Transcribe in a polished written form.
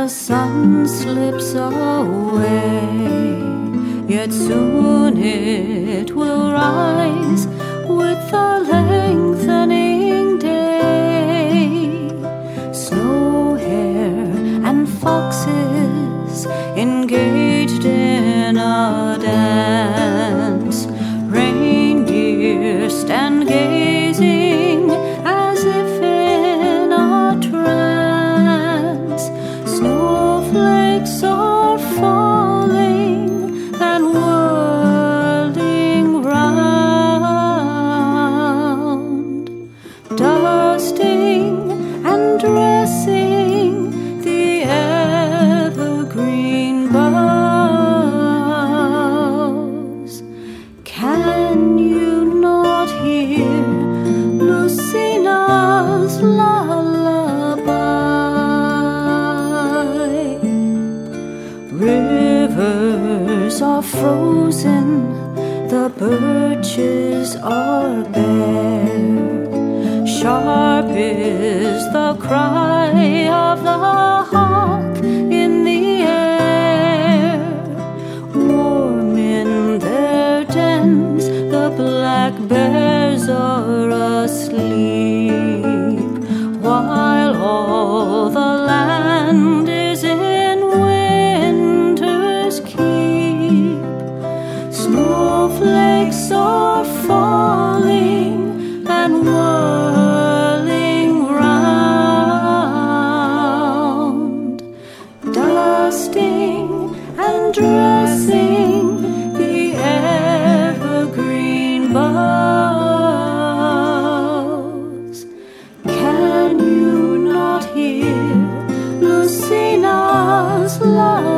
the sun slips away, yet soon it will rise with the lengthening day. Snow hare and foxes engaged in a dance, reindeer stand gazing as if in a trance. Snowflakes are falling and whirling round, dusting and dressing the evergreen boughs. Can you not hear Lucina's lullaby? Rivers are frozen, the birches are bare. Sharp is the cry of the hawk in the air. Warm in their dens, the black bears are asleep, while all the land is in winter's keep. Snowflakes are falling and whirling round, dusting and dressing the evergreen boughs. Can you not hear Lucina's lullaby?